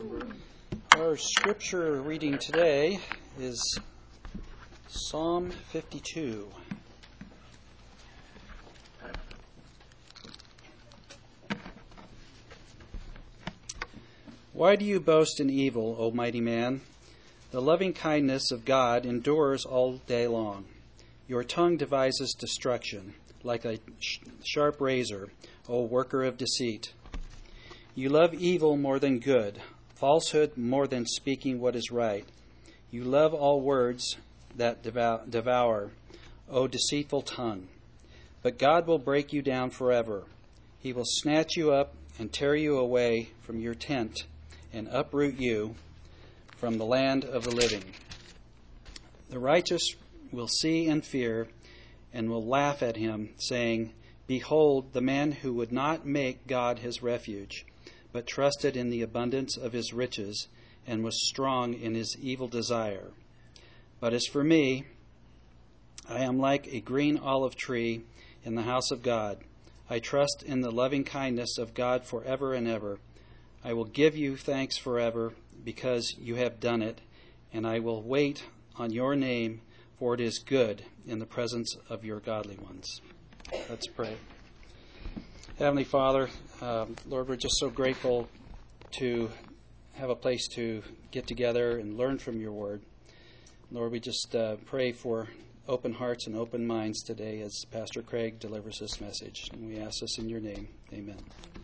Our scripture reading today is Psalm 52. Why do you boast in evil, O mighty man? The loving kindness of God endures all day long. Your tongue devises destruction, like a sharp razor, O worker of deceit. You love evil more than good, falsehood more than speaking what is right. You love all words that devour, O deceitful tongue. But God will break you down forever. He will snatch you up and tear you away from your tent and uproot you from the land of the living. The righteous will see and fear and will laugh at him, saying, Behold, the man who would not make God his refuge, but trusted in the abundance of his riches, and was strong in his evil desire. But as for me, I am like a green olive tree in the house of God. I trust in the loving kindness of God forever and ever. I will give you thanks forever, because you have done it, and I will wait on your name, for it is good in the presence of your godly ones. Let's pray. Heavenly Father, Lord, we're just so grateful to have a place to get together and learn from your word. Lord, we just pray for open hearts and open minds today as Pastor Craig delivers this message. And we ask this in your name. Amen.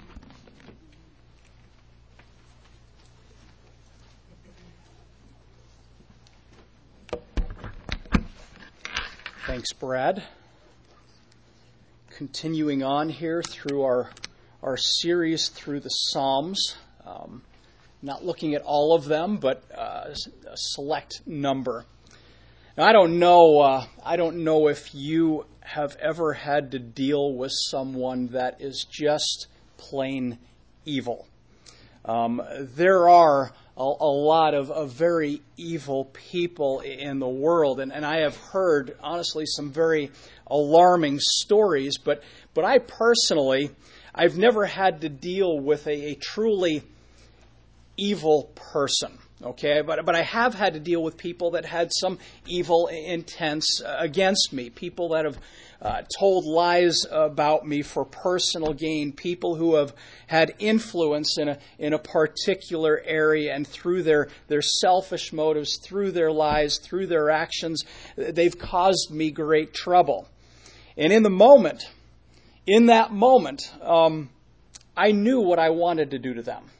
Thanks, Brad. Continuing on here through our series through the Psalms. Not looking at all of them, but a select number. Now, I don't know if you have ever had to deal with someone that is just plain evil. There are a lot of very evil people in the world, and I have heard, honestly, some very alarming stories, but I personally, I've never had to deal with a truly evil person, okay? But I have had to deal with people that had some evil intents against me, people that have told lies about me for personal gain, people who have had influence in a particular area, and through their selfish motives, through their lies, through their actions, they've caused me great trouble. And in that moment, I knew what I wanted to do to them.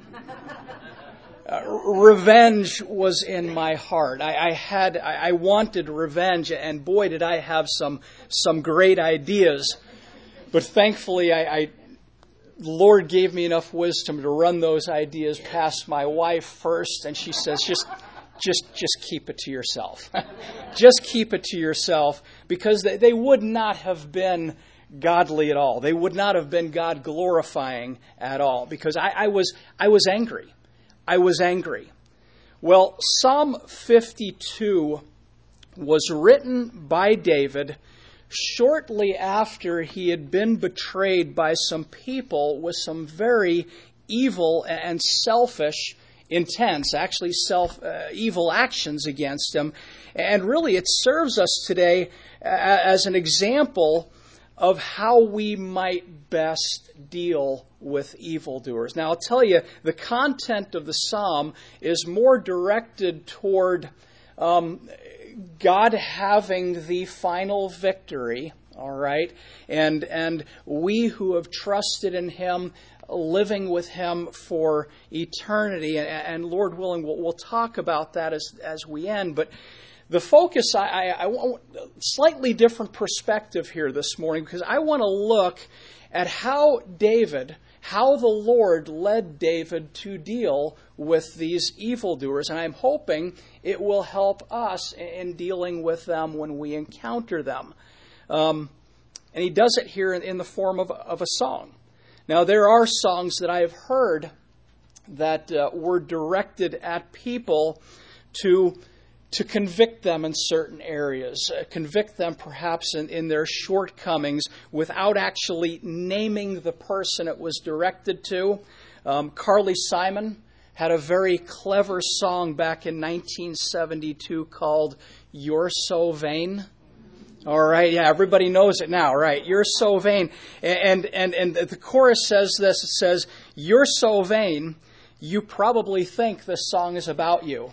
Revenge was in my heart. I wanted revenge, and boy, did I have some great ideas. But thankfully, the Lord gave me enough wisdom to run those ideas past my wife first, and she says, just keep it to yourself. Just keep it to yourself, because they would not have been godly at all. They would not have been God glorifying at all, because I was angry. I was angry. Well, Psalm 52 was written by David shortly after he had been betrayed by some people with some very evil and selfish intents, actually evil actions against him. And really it serves us today as an example of how we might best deal with evildoers. Now, I'll tell you, the content of the psalm is more directed toward God having the final victory, all right? And we who have trusted in Him, living with Him for eternity. And Lord willing, we'll talk about that as we end. But the focus, I want a slightly different perspective here this morning, because I want to look at how the Lord led David to deal with these evildoers. And I'm hoping it will help us in dealing with them when we encounter them. And he does it here in the form of a song. Now, there are songs that I have heard that were directed at people to convict them in certain areas, convict them perhaps in their shortcomings without actually naming the person it was directed to. Carly Simon had a very clever song back in 1972 called "You're So Vain"? All right, yeah, everybody knows it now, right? You're so vain. And the chorus says this, it says, "You're so vain, you probably think this song is about you."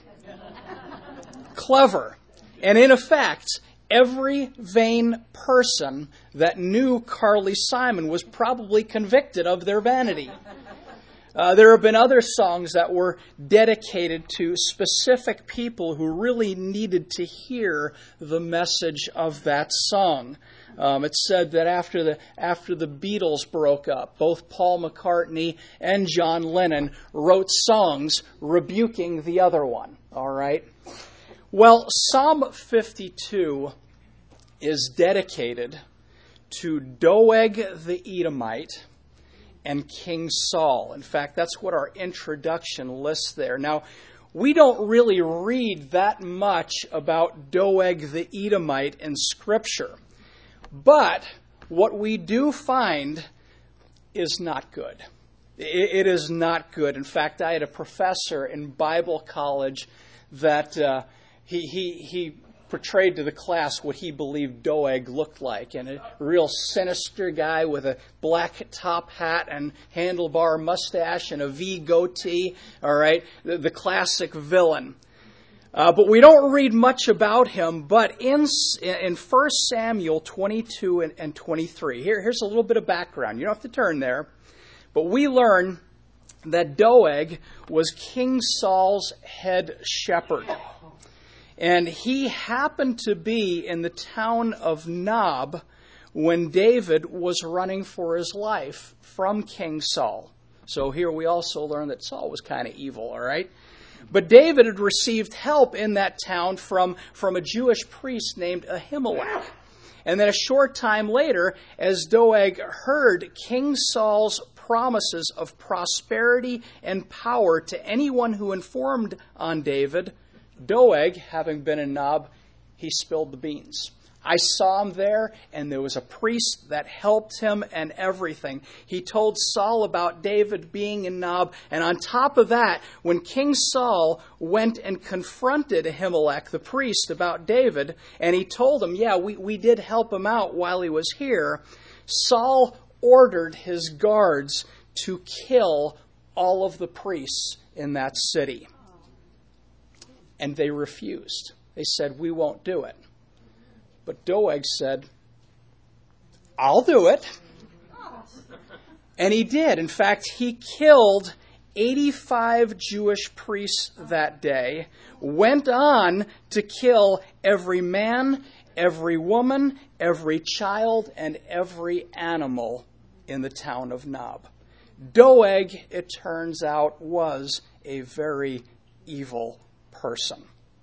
Clever. And in effect, every vain person that knew Carly Simon was probably convicted of their vanity. There have been other songs that were dedicated to specific people who really needed to hear the message of that song. It's said that after the Beatles broke up, both Paul McCartney and John Lennon wrote songs rebuking the other one. All right? Well, Psalm 52 is dedicated to Doeg the Edomite and King Saul. In fact, that's what our introduction lists there. Now, we don't really read that much about Doeg the Edomite in Scripture, but what we do find is not good. It is not good. In fact, I had a professor in Bible college that he portrayed to the class what he believed Doeg looked like, and a real sinister guy with a black top hat and handlebar mustache and a V goatee, all right, the classic villain. But we don't read much about him, but in 1 Samuel 22 and 23, here's a little bit of background. You don't have to turn there, but we learn that Doeg was King Saul's head shepherd. And he happened to be in the town of Nob when David was running for his life from King Saul. So here we also learn that Saul was kind of evil, all right? But David had received help in that town from a Jewish priest named Ahimelech. And then a short time later, as Doeg heard King Saul's promises of prosperity and power to anyone who informed on David, Doeg, having been in Nob, he spilled the beans. I saw him there, and there was a priest that helped him and everything. He told Saul about David being in Nob, and on top of that, when King Saul went and confronted Ahimelech, the priest, about David, and he told him, yeah, we did help him out while he was here, Saul ordered his guards to kill all of the priests in that city. And they refused. They said, we won't do it. But Doeg said, I'll do it. And he did. In fact, he killed 85 Jewish priests that day, went on to kill every man, every woman, every child, and every animal in the town of Nob. Doeg, it turns out, was a very evil person.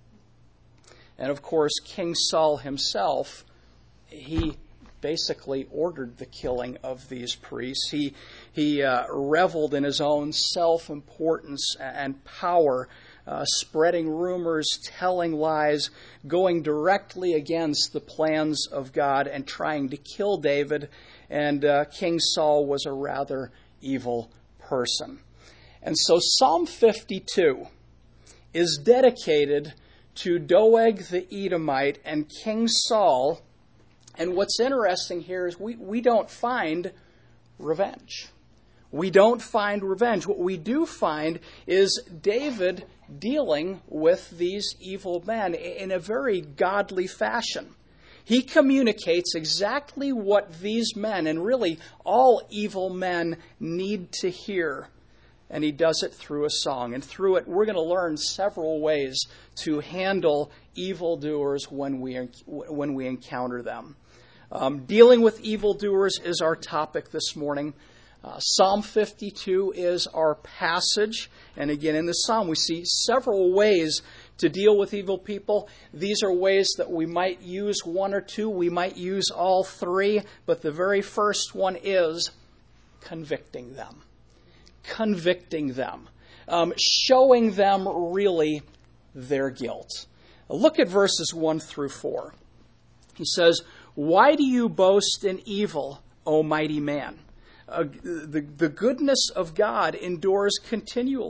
And of course, King Saul himself, he basically ordered the killing of these priests. He reveled in his own self-importance and power, spreading rumors, telling lies, going directly against the plans of God and trying to kill David. And King Saul was a rather evil person. And so Psalm 52 is dedicated to Doeg the Edomite and King Saul. And what's interesting here is we don't find revenge. We don't find revenge. What we do find is David dealing with these evil men in a very godly fashion. He communicates exactly what these men, and really all evil men, need to hear. And he does it through a song. And through it, we're going to learn several ways to handle evildoers when we encounter them. Dealing with evildoers is our topic this morning. Psalm 52 is our passage. And again, in the psalm, we see several ways to deal with evil people. These are ways that we might use one or two. We might use all three. But the very first one is convicting them. Convicting them. Showing them really their guilt. Look at verses 1 through 4. He says, "Why do you boast in evil, O mighty man? The goodness of God endures continually.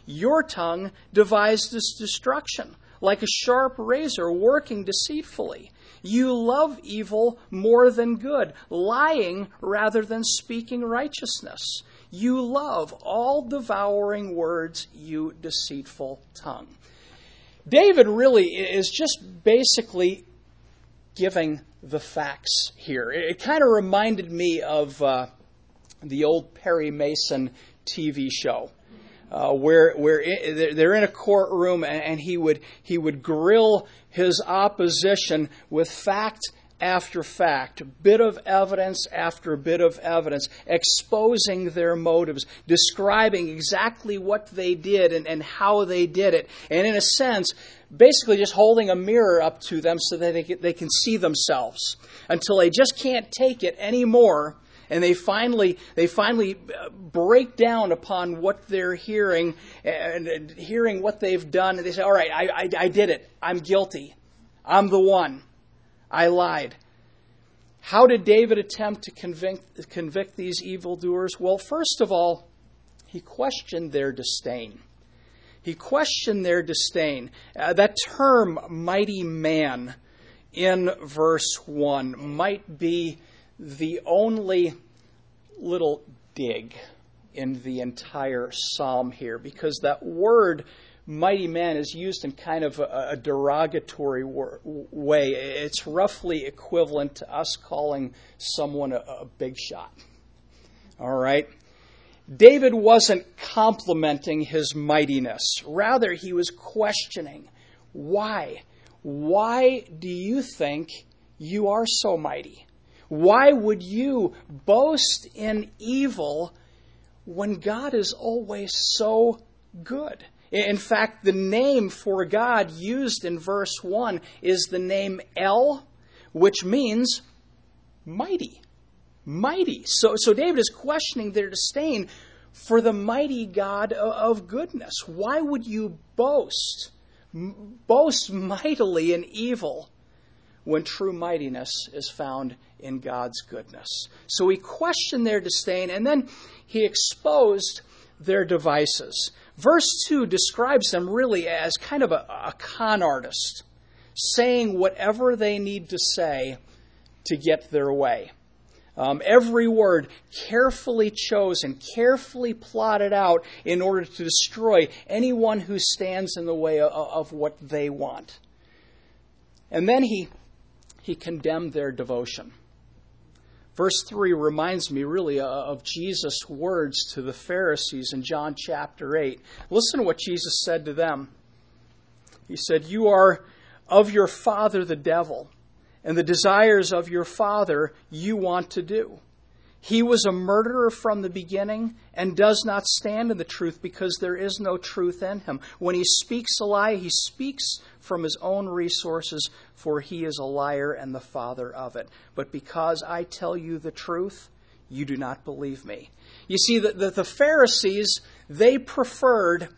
Your tongue devises destruction, like a sharp razor working deceitfully. You love evil more than good, lying rather than speaking righteousness. You love all devouring words, you deceitful tongue. David really is just basically giving the facts here. It kind of reminded me of the old Perry Mason TV show, where they're in a courtroom and he would grill his opposition with fact after fact, bit of evidence after bit of evidence, exposing their motives, describing exactly what they did and how they did it, and in a sense, basically just holding a mirror up to them so that they can see themselves until they just can't take it anymore, and they finally break down upon what they're hearing and hearing what they've done, and they say, all right, I did it. I'm guilty. I'm the one. I lied. How did David attempt to convict these evildoers? Well, first of all, he questioned their disdain. He questioned their disdain. That term, mighty man, in verse 1 might be the only little dig in the entire psalm here, because that word mighty man is used in kind of a derogatory way. It's roughly equivalent to us calling someone a big shot. All right? David wasn't complimenting his mightiness. Rather, he was questioning, why? Why do you think you are so mighty? Why would you boast in evil when God is always so good? In fact, the name for God used in verse 1 is the name El, which means mighty. Mighty. So David is questioning their disdain for the mighty God of goodness. Why would you boast mightily in evil when true mightiness is found in God's goodness? So he questioned their disdain, and then he exposed their devices. Verse 2 describes them really as kind of a con artist, saying whatever they need to say to get their way. Every word carefully chosen, carefully plotted out in order to destroy anyone who stands in the way of what they want. And then he condemned their devotion. Verse 3 reminds me really of Jesus' words to the Pharisees in John chapter 8. Listen to what Jesus said to them. He said, "You are of your father the devil, and the desires of your father you want to do. He was a murderer from the beginning and does not stand in the truth because there is no truth in him. When he speaks a lie, he speaks from his own resources, for he is a liar and the father of it. But because I tell you the truth, you do not believe me." You see, the Pharisees, they preferred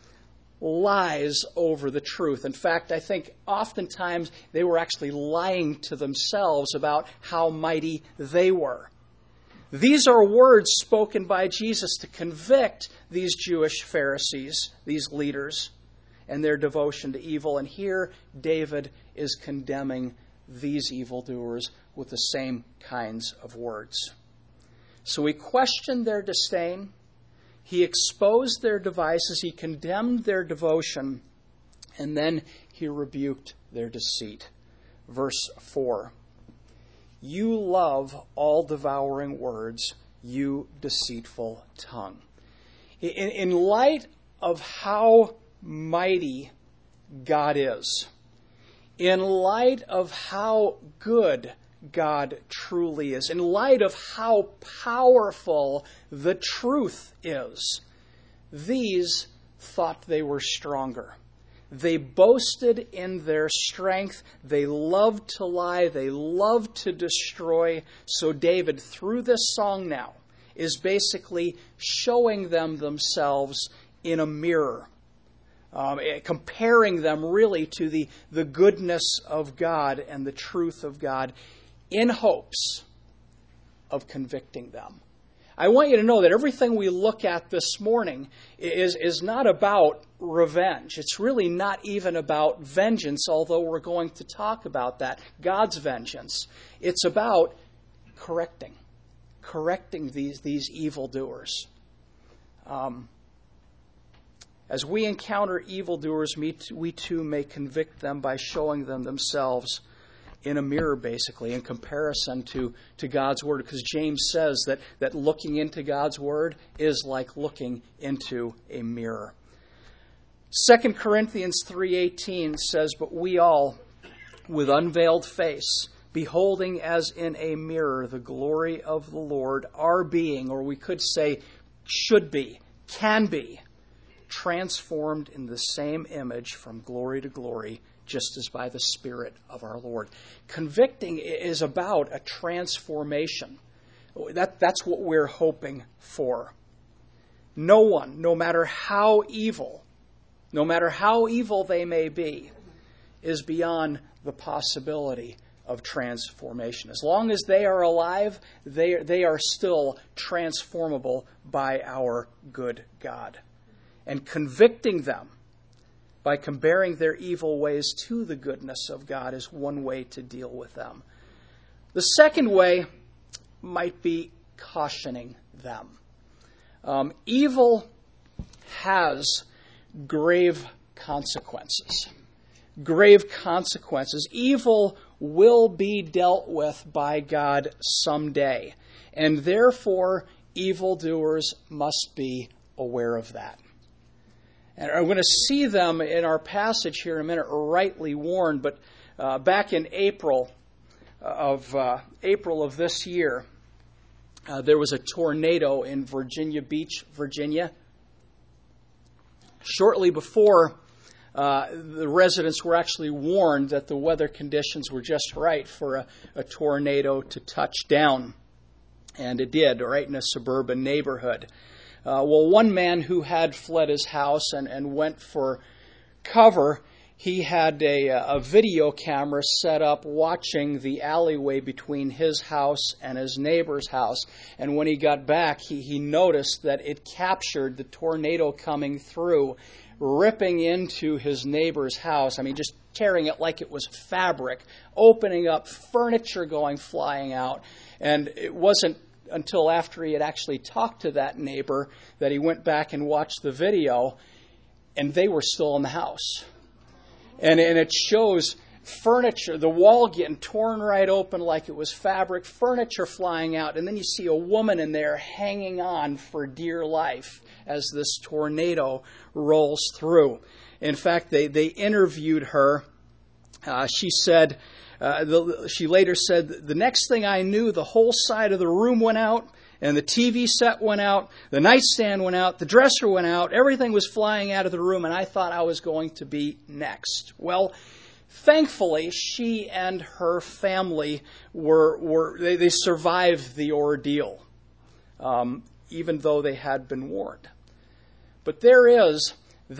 lies over the truth. In fact, I think oftentimes they were actually lying to themselves about how mighty they were. These are words spoken by Jesus to convict these Jewish Pharisees, these leaders, and their devotion to evil. And here David is condemning these evildoers with the same kinds of words. So he questioned their disdain. He exposed their devices. He condemned their devotion. And then he rebuked their deceit. Verse 4. You love all devouring words, you deceitful tongue. In light of how mighty God is, in light of how good God truly is, in light of how powerful the truth is, these thought they were stronger. They boasted in their strength. They loved to lie. They loved to destroy. So David, through this song now, is basically showing them themselves in a mirror, comparing them really to the goodness of God and the truth of God in hopes of convicting them. I want you to know that everything we look at this morning is not about revenge. It's really not even about vengeance, although we're going to talk about that, God's vengeance. It's about correcting these evildoers. As we encounter evildoers, we too may convict them by showing them themselves in a mirror, basically, in comparison to God's Word. Because James says that looking into God's Word is like looking into a mirror. 2 Corinthians 3:18 says, "But we all, with unveiled face, beholding as in a mirror the glory of the Lord, are being," or we could say should be, can be, transformed in the same image from glory to glory, just as by the Spirit of our Lord. Convicting is about a transformation. That's what we're hoping for. No one, no matter how evil they may be, is beyond the possibility of transformation. As long as they are alive, they are still transformable by our good God. And convicting them by comparing their evil ways to the goodness of God is one way to deal with them. The second way might be cautioning them. Evil has grave consequences. Grave consequences. Evil will be dealt with by God someday. And therefore, evildoers must be aware of that. And I'm going to see them in our passage here in a minute, rightly warned. But back in April of this year, there was a tornado in Virginia Beach, Virginia. Shortly before, the residents were actually warned that the weather conditions were just right for a tornado to touch down. And it did, right in a suburban neighborhood. Well, one man who had fled his house and went for cover, he had a video camera set up watching the alleyway between his house and his neighbor's house. And when he got back, he noticed that it captured the tornado coming through, ripping into his neighbor's house. I mean, just tearing it like it was fabric, opening up, furniture going flying out. And it wasn't until after he had actually talked to that neighbor that he went back and watched the video, and they were still in the house. And it shows furniture, the wall getting torn right open like it was fabric, furniture flying out, and then you see a woman in there hanging on for dear life as this tornado rolls through. In fact, they interviewed her. She said, she later said, "The next thing I knew, the whole side of the room went out, and the TV set went out, the nightstand went out, the dresser went out, everything was flying out of the room, and I thought I was going to be next." Well, thankfully, she and her family they survived the ordeal, even though they had been warned. But there is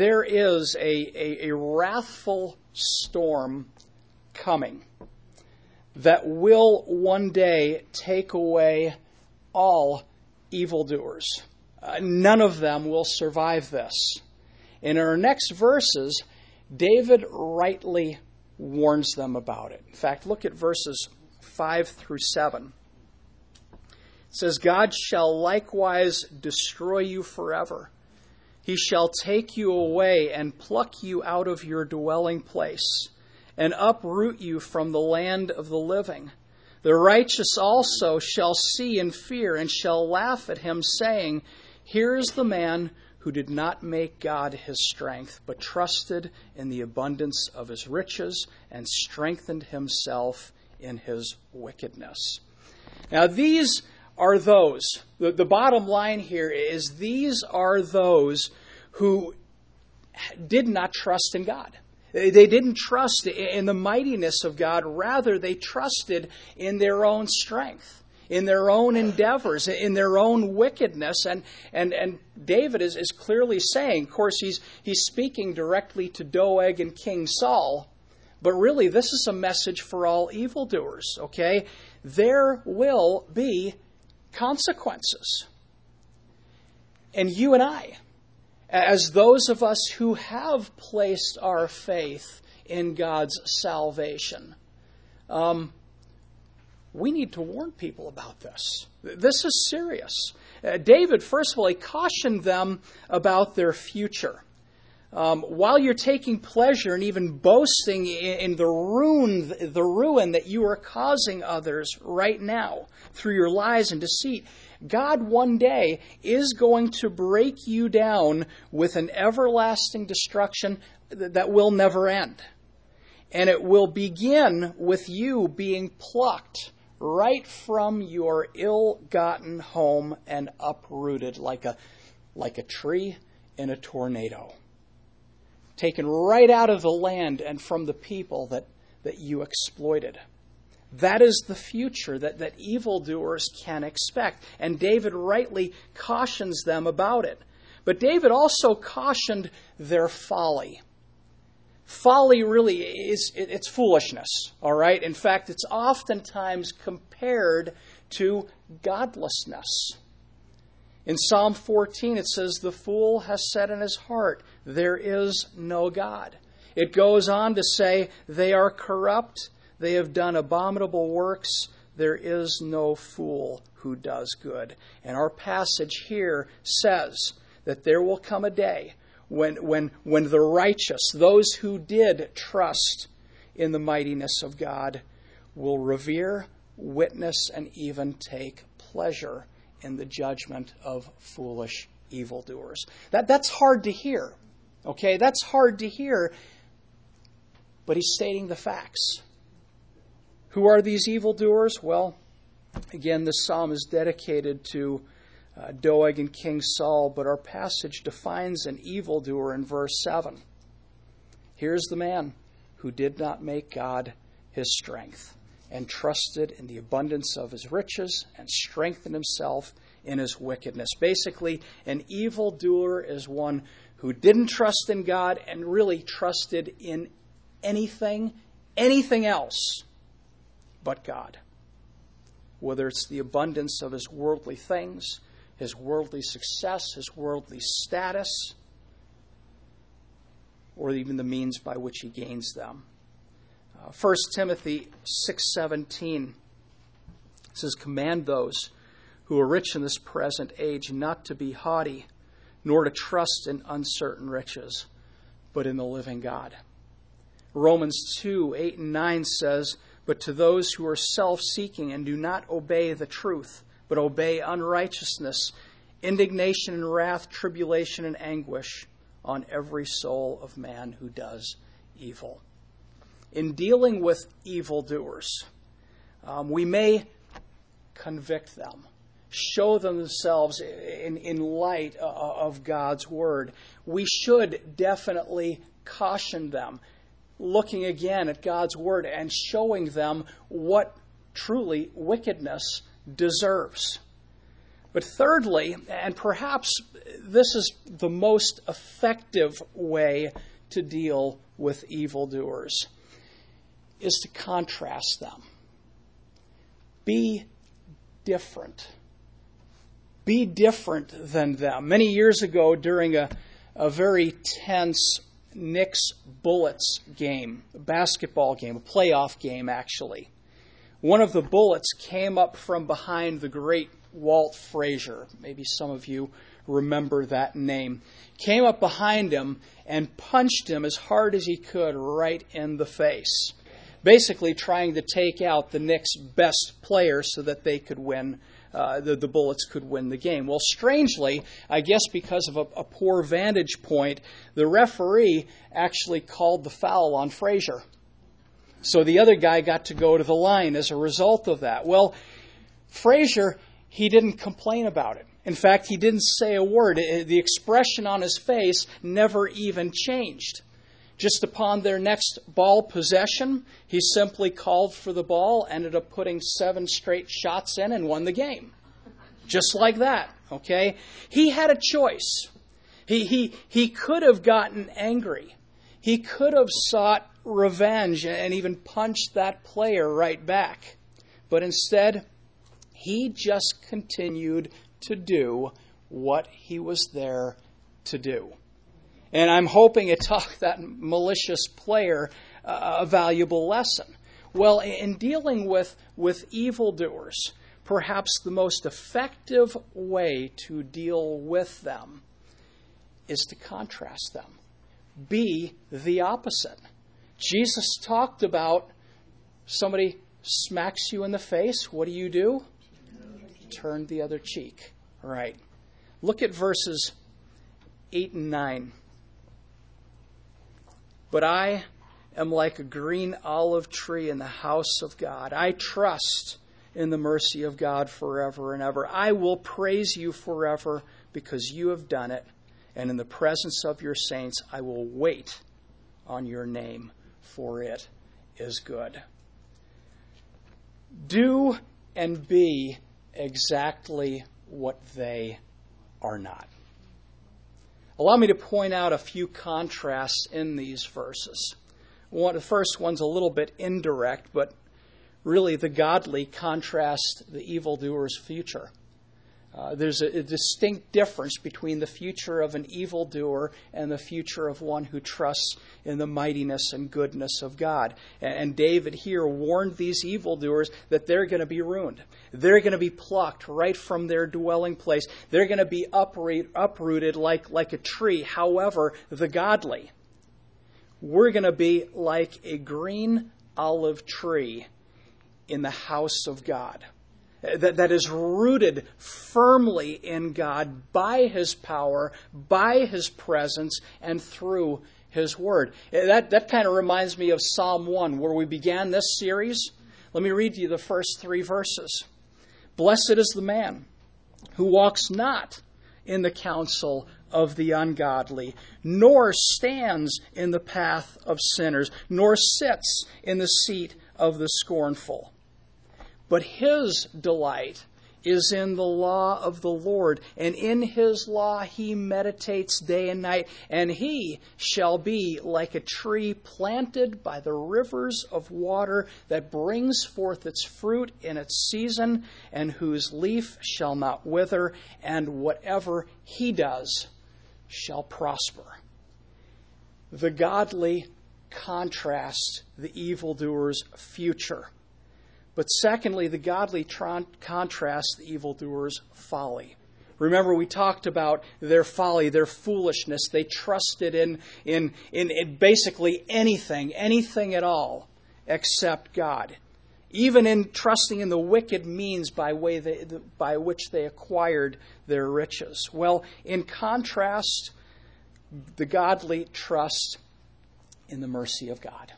a wrathful storm coming that will one day take away all evildoers. None of them will survive this. In our next verses, David rightly warns them about it. In fact, look at verses 5 through 7. It says, "God shall likewise destroy you forever. He shall take you away and pluck you out of your dwelling place, and uproot you from the land of the living. The righteous also shall see and fear, and shall laugh at him, saying, Here is the man who did not make God his strength, but trusted in the abundance of his riches, and strengthened himself in his wickedness." Now these are those, the bottom line here is these are those who did not trust in God. They didn't trust in the mightiness of God. Rather, they trusted in their own strength, in their own endeavors, in their own wickedness. And David is clearly saying, of course, he's speaking directly to Doeg and King Saul, but really this is a message for all evildoers, okay? There will be consequences. And you and I, as those of us who have placed our faith in God's salvation, we need to warn people about this. This is serious. David, first of all, he cautioned them about their future. While you're taking pleasure and even boasting in the ruin that you are causing others right now through your lies and deceit, God one day is going to break you down with an everlasting destruction that will never end. And it will begin with you being plucked right from your ill-gotten home and uprooted like a tree in a tornado. Taken right out of the land and from the people that you exploited. That is the future that evildoers can expect. And David rightly cautions them about it. But David also cautioned their folly. Folly really it's foolishness, all right? In fact, it's oftentimes compared to godlessness. In Psalm 14, it says, "The fool has said in his heart, there is no God." It goes on to say, "They are corrupt, they have done abominable works, there is no fool who does good." And our passage here says that there will come a day when the righteous, those who did trust in the mightiness of God, will revere, witness, and even take pleasure in the judgment of foolish evildoers. That's hard to hear. Okay, that's hard to hear. But he's stating the facts. Who are these evildoers? Well, again, this psalm is dedicated to Doeg and King Saul, but our passage defines an evildoer in verse 7. Here's the man who did not make God his strength, and trusted in the abundance of his riches, and strengthened himself in his wickedness. Basically, an evildoer is one who didn't trust in God and really trusted in anything else but God. Whether it's the abundance of his worldly things, his worldly success, his worldly status, or even the means by which he gains them. 1 Timothy 6:17 says, "Command those who are rich in this present age not to be haughty, nor to trust in uncertain riches, but in the living God." Romans 2:8-9 says, "But to those who are self-seeking and do not obey the truth, but obey unrighteousness, indignation and wrath, tribulation and anguish on every soul of man who does evil." In dealing with evildoers, we may convict them, show them themselves in light of God's word. We should definitely caution them, looking again at God's word and showing them what truly wickedness deserves. But thirdly, and perhaps this is the most effective way to deal with evildoers, is to contrast them. Be different. Be different than them. Many years ago, during a very tense Knicks Bullets game, a basketball game, a playoff game actually, one of the Bullets came up from behind the great Walt Frazier. Maybe some of you remember that name. Came up behind him and punched him as hard as he could right in the face. Basically trying to take out the Knicks' best player so that they could win, the Bullets could win the game. Well, strangely, I guess because of a poor vantage point, the referee actually called the foul on Frazier. So the other guy got to go to the line as a result of that. Well, Frazier, he didn't complain about it. In fact, he didn't say a word. The expression on his face never even changed. Just upon their next ball possession, he simply called for the ball, ended up putting 7 straight shots in, and won the game. Just like that, okay? He had a choice. He could have gotten angry. He could have sought revenge and even punched that player right back. But instead, he just continued to do what he was there to do. And I'm hoping it taught that malicious player a valuable lesson. Well, in dealing with evildoers, perhaps the most effective way to deal with them is to contrast them. Be the opposite. Jesus talked about somebody smacks you in the face. What do? Turn the other cheek. All right. Look at verses 8 and 9. But I am like a green olive tree in the house of God. I trust in the mercy of God forever and ever. I will praise you forever because you have done it. And in the presence of your saints, I will wait on your name, for it is good. Do and be exactly what they are not. Allow me to point out a few contrasts in these verses. The first one's a little bit indirect, but really the godly contrast the evildoer's future. There's a distinct difference between the future of an evildoer and the future of one who trusts in the mightiness and goodness of God. And David here warned these evildoers that they're going to be ruined. They're going to be plucked right from their dwelling place. They're going to be uprooted like a tree. However, the godly, we're going to be like a green olive tree in the house of God. That is rooted firmly in God by His power, by His presence, and through His Word. That kind of reminds me of Psalm 1, where we began this series. Let me read to you the first 3 verses. Blessed is the man who walks not in the counsel of the ungodly, nor stands in the path of sinners, nor sits in the seat of the scornful. But his delight is in the law of the Lord, and in his law he meditates day and night, and he shall be like a tree planted by the rivers of water that brings forth its fruit in its season, and whose leaf shall not wither, and whatever he does shall prosper. The godly contrast the evildoer's future. But secondly, the godly contrast the evildoer's folly. Remember, we talked about their folly, their foolishness. They trusted in basically anything at all, except God. Even in trusting in the wicked means by which they acquired their riches. Well, in contrast, the godly trust in the mercy of God.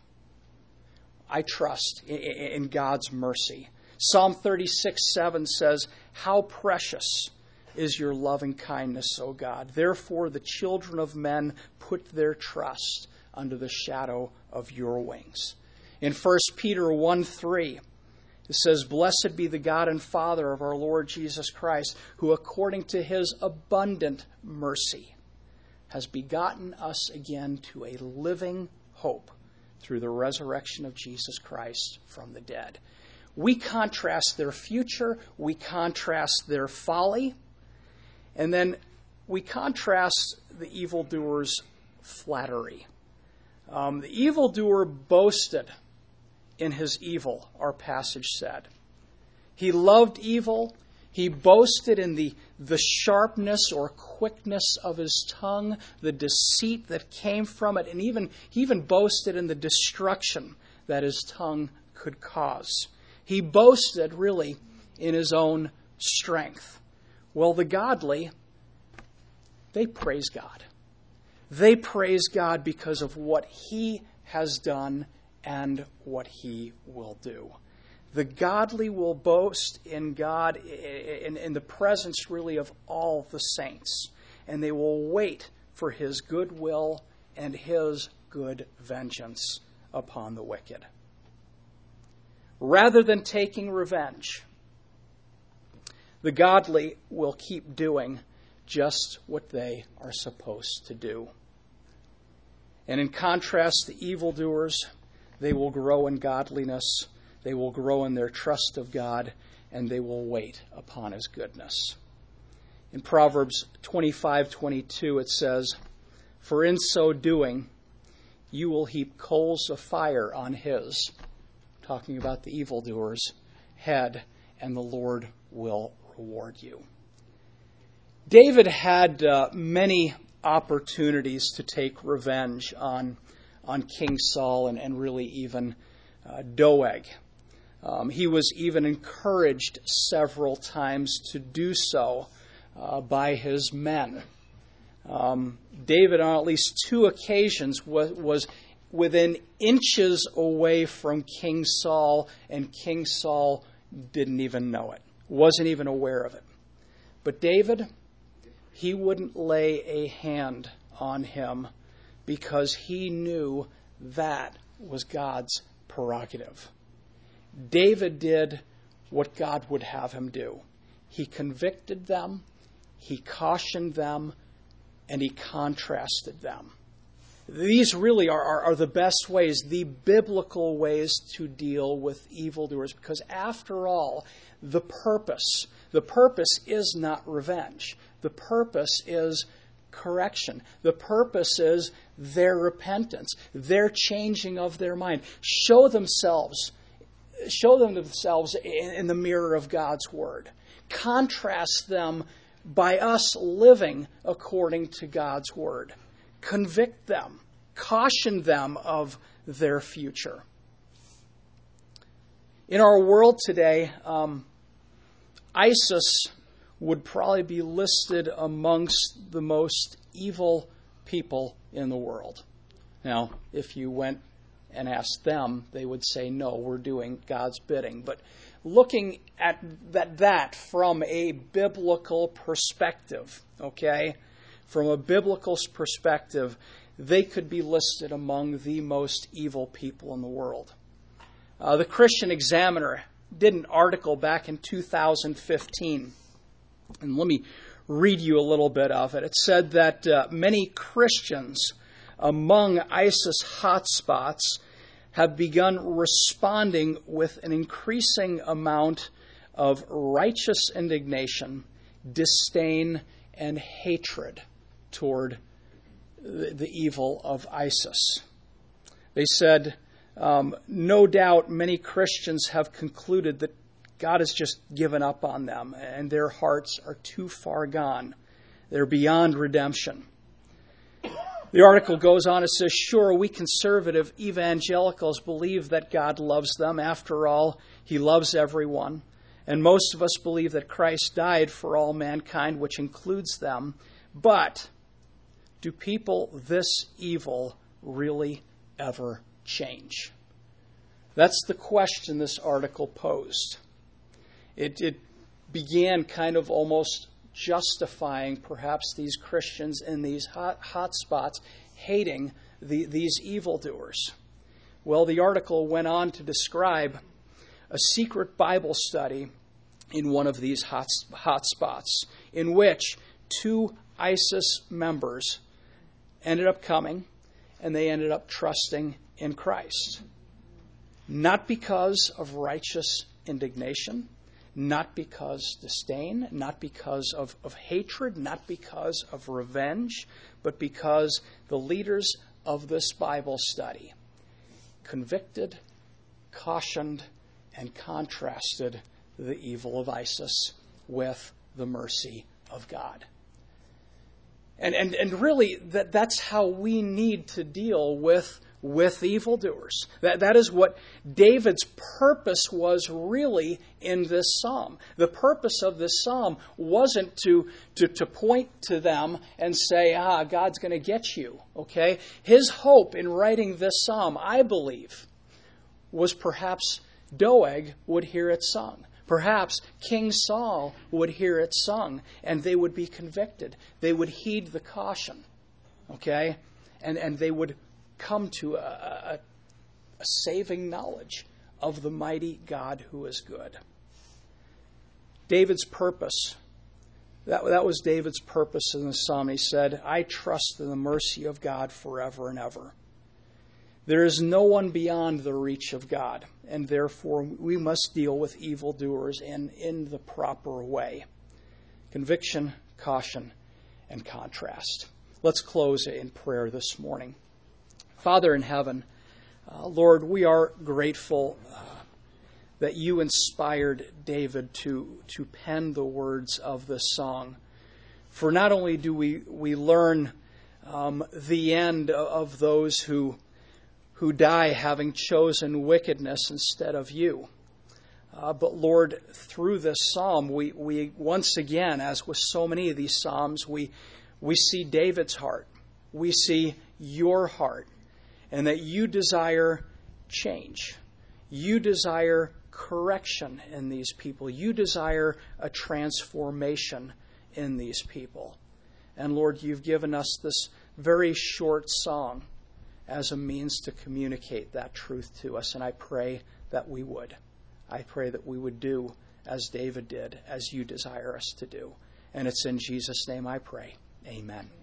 I trust in God's mercy. Psalm 36:7 says, "How precious is your loving kindness, O God. Therefore the children of men put their trust under the shadow of your wings." In 1 Peter 1:3, it says, "Blessed be the God and Father of our Lord Jesus Christ, who according to his abundant mercy has begotten us again to a living hope through the resurrection of Jesus Christ from the dead." We contrast their future, we contrast their folly, and then we contrast the evildoer's flattery. The evildoer boasted in his evil, our passage said. He loved evil. He boasted in the sharpness or quickness of his tongue, the deceit that came from it, and he even boasted in the destruction that his tongue could cause. He boasted, really, in his own strength. Well, the godly, they praise God. They praise God because of what He has done and what He will do. The godly will boast in God in the presence, really, of all the saints. And they will wait for His good will and His good vengeance upon the wicked. Rather than taking revenge, the godly will keep doing just what they are supposed to do. And in contrast, the evildoers, they will grow in godliness. They will grow in their trust of God, and they will wait upon His goodness. In Proverbs 25:22 it says, "For in so doing, you will heap coals of fire on his," talking about the evildoers, "head, and the Lord will reward you." David had many opportunities to take revenge on King Saul and really even Doeg. He was even encouraged several times to do so by his men. David, on at least two occasions, was within inches away from King Saul, and King Saul didn't even know it, wasn't even aware of it. But David, he wouldn't lay a hand on him because he knew that was God's prerogative. David did what God would have him do. He convicted them, he cautioned them, and he contrasted them. These really are the best ways, the biblical ways to deal with evildoers, because after all, the purpose is not revenge. The purpose is correction. The purpose is their repentance, their changing of their mind. Show themselves in the mirror of God's Word. Contrast them by us living according to God's Word. Convict them. Caution them of their future. In our world today, ISIS would probably be listed amongst the most evil people in the world. Now, if you went and asked them, they would say, no, we're doing God's bidding. But looking at that from a biblical perspective, okay, from a biblical perspective, they could be listed among the most evil people in the world. The Christian Examiner did an article back in 2015, and let me read you a little bit of it. It said that many Christians among ISIS hotspots have begun responding with an increasing amount of righteous indignation, disdain, and hatred toward the evil of ISIS. They said, no doubt many Christians have concluded that God has just given up on them and their hearts are too far gone. They're beyond redemption. The article goes on, it says, sure, we conservative evangelicals believe that God loves them. After all, He loves everyone. And most of us believe that Christ died for all mankind, which includes them. But do people this evil really ever change? That's the question this article posed. It began kind of almost justifying perhaps these Christians in these hot spots hating these evildoers. Well, the article went on to describe a secret Bible study in one of these hot spots in which two ISIS members ended up coming and they ended up trusting in Christ. Not because of righteous indignation, not because disdain, not because of hatred, not because of revenge, but because the leaders of this Bible study convicted, cautioned, and contrasted the evil of ISIS with the mercy of God. And really, that's how we need to deal with evildoers. That is what David's purpose was really in this psalm. The purpose of this psalm wasn't to point to them and say, God's going to get you. Okay? His hope in writing this psalm, I believe, was perhaps Doeg would hear it sung. Perhaps King Saul would hear it sung, and they would be convicted. They would heed the caution. Okay? And they would come to a saving knowledge of the mighty God who is good. David's purpose, that was David's purpose in the psalm. He said, I trust in the mercy of God forever and ever. There is no one beyond the reach of God, and therefore we must deal with evildoers in the proper way. Conviction, caution, and contrast. Let's close in prayer this morning. Father in heaven, Lord, we are grateful that you inspired David to pen the words of this song. For not only do we learn the end of those who die having chosen wickedness instead of you, but Lord, through this psalm, we once again, as with so many of these psalms, we see David's heart. We see your heart, and that you desire change. You desire correction in these people. You desire a transformation in these people. And Lord, you've given us this very short song as a means to communicate that truth to us. And I pray that we would. I pray that we would do as David did, as you desire us to do. And it's in Jesus' name I pray. Amen.